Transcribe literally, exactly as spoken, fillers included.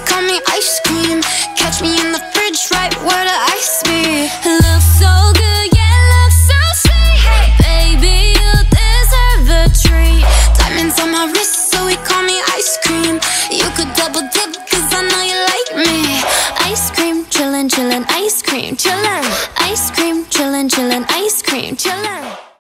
call me ice cream. Catch me in the fridge, right where the ice be. Looks so good, yeah, looks so sweet. Hey, baby, you deserve a treat. Diamonds on my wrist, so we call me ice cream. You could double dip, cause I know you like me. Ice cream, chillin', chillin', ice cream, chillin'. Ice cream, chillin', chillin', ice cream, chillin'.